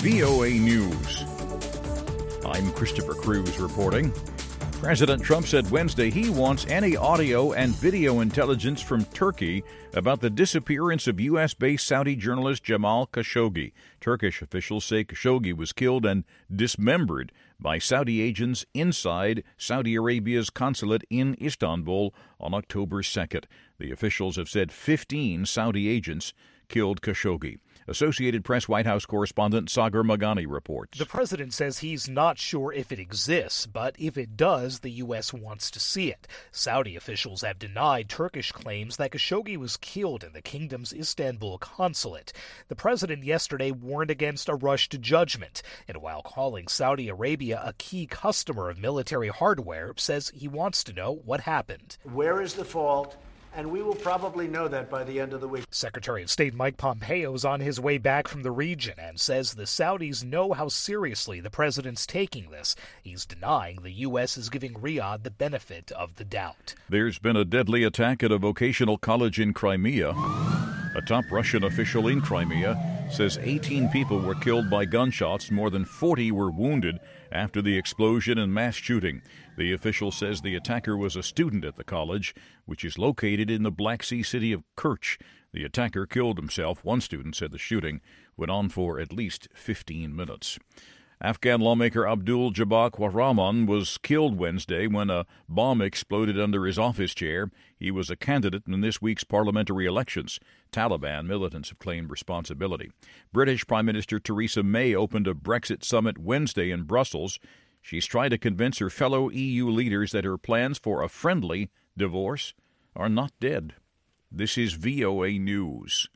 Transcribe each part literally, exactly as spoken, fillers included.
V O A News. I'm Christopher Cruz reporting. President Trump said Wednesday he wants any audio and video intelligence from Turkey about the disappearance of U S-based Saudi journalist Jamal Khashoggi. Turkish officials say Khashoggi was killed and dismembered by Saudi agents inside Saudi Arabia's consulate in Istanbul on October second. The officials have said fifteen Saudi agents killed Khashoggi. Associated Press White House correspondent Sagar Magani reports. The president says he's not sure if it exists, but if it does, the U S wants to see it. Saudi officials have denied Turkish claims that Khashoggi was killed in the kingdom's Istanbul consulate. The president yesterday warned against a rush to judgment, and while calling Saudi Arabia a key customer of military hardware, says he wants to know what happened. Where is the fault? And we will probably know that by the end of the week. Secretary of State Mike Pompeo is on his way back from the region and says the Saudis know how seriously the president's taking this. He's denying the U S is giving Riyadh the benefit of the doubt. There's been a deadly attack at a vocational college in Crimea. A top Russian official in Crimea says eighteen people were killed by gunshots, more than forty were wounded after the explosion and mass shooting. The official says the attacker was a student at the college, which is located in the Black Sea city of Kerch. The attacker killed himself. One student said the shooting went on for at least fifteen minutes. Afghan lawmaker Abdul Jabbar Rahman was killed Wednesday when a bomb exploded under his office chair. He was a candidate in this week's parliamentary elections. Taliban militants have claimed responsibility. British Prime Minister Theresa May opened a Brexit summit Wednesday in Brussels. She's trying to convince her fellow E U leaders that her plans for a friendly divorce are not dead. This is V O A News.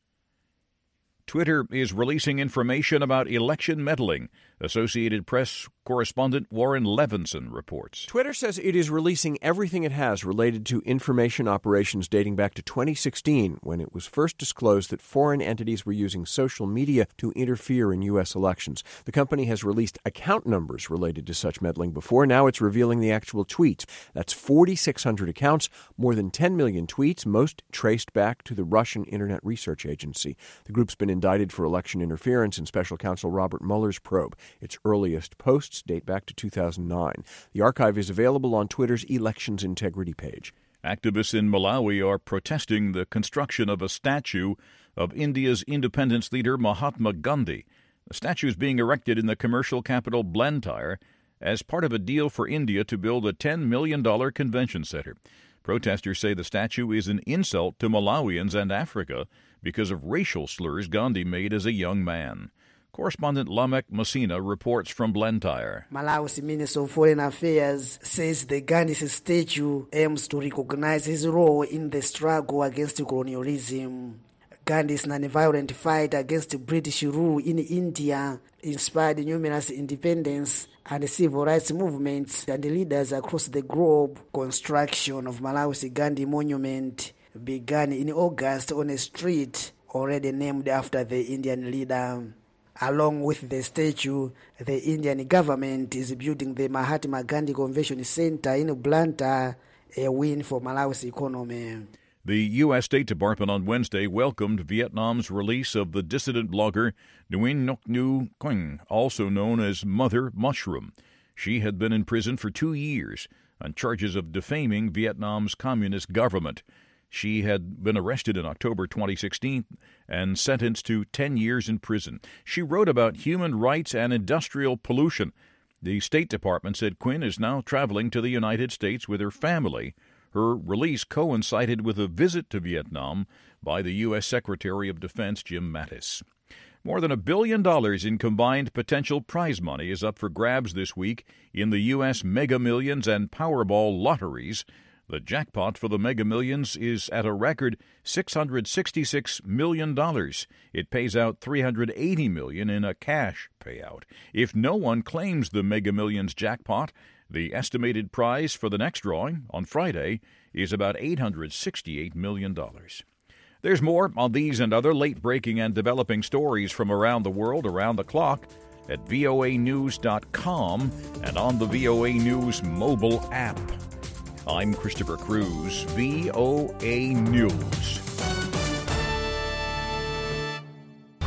Twitter is releasing information about election meddling. Associated Press correspondent Warren Levinson reports. Twitter says it is releasing everything it has related to information operations dating back to twenty sixteen, when it was first disclosed that foreign entities were using social media to interfere in U S elections. The company has released account numbers related to such meddling before. Now it's revealing the actual tweets. That's forty-six hundred accounts, more than ten million tweets, most traced back to the Russian Internet Research Agency. The group's been indicted for election interference in Special Counsel Robert Mueller's probe. Its earliest posts date back to two thousand nine. The archive is available on Twitter's Elections Integrity page. Activists in Malawi are protesting the construction of a statue of India's independence leader Mahatma Gandhi. The statue is being erected in the commercial capital Blantyre as part of a deal for India to build a ten million dollars convention center. Protesters say the statue is an insult to Malawians and Africa because of racial slurs Gandhi made as a young man. Correspondent Lamek Messina reports from Blantyre. Malawi's Minister of Foreign Affairs says the Gandhi statue aims to recognize his role in the struggle against colonialism. Gandhi's non-violent fight against British rule in India inspired numerous independence and civil rights movements and leaders across the globe. Construction of Malawi's Gandhi monument began in August on a street already named after the Indian leader. Along with the statue, the Indian government is building the Mahatma Gandhi Convention Center in Blantyre, a win for Malawi's economy. The U S. State Department on Wednesday welcomed Vietnam's release of the dissident blogger Nguyen Ngoc Nhu Quang, also known as Mother Mushroom. She had been in prison for two years on charges of defaming Vietnam's communist government. She had been arrested in October twenty sixteen and sentenced to ten years in prison. She wrote about human rights and industrial pollution. The State Department said Quinn is now traveling to the United States with her family. Her release coincided with a visit to Vietnam by the U S. Secretary of Defense Jim Mattis. More than a billion dollars in combined potential prize money is up for grabs this week in the U S. Mega Millions and Powerball lotteries. The jackpot for the Mega Millions is at a record six hundred sixty-six million dollars. It pays out three hundred eighty million dollars in a cash payout. If no one claims the Mega Millions jackpot, the estimated prize for the next drawing on Friday is about eight hundred sixty-eight million dollars. There's more on these and other late-breaking and developing stories from around the world around the clock at V O A news dot com and on the V O A News mobile app. I'm Christopher Cruz, V O A News.